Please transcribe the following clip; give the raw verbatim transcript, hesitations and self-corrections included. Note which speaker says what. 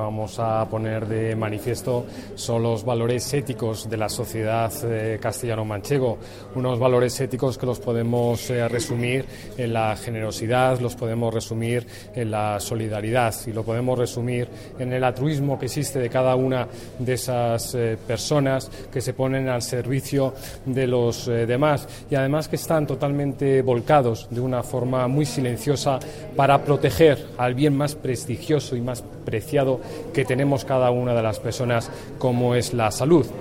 Speaker 1: vamos a poner de manifiesto son los valores éticos de la sociedad eh, castellano-manchego, unos valores éticos que los podemos eh, resumir en la generosidad, los podemos resumir en la solidaridad y lo podemos resumir en el altruismo que existe de cada una de esas eh, personas que se ponen al servicio de los eh, demás y además que están totalmente volcados de una forma muy silenciosa para proteger al bien más prestigioso y más preciado que tenemos cada una de las personas, como es la salud.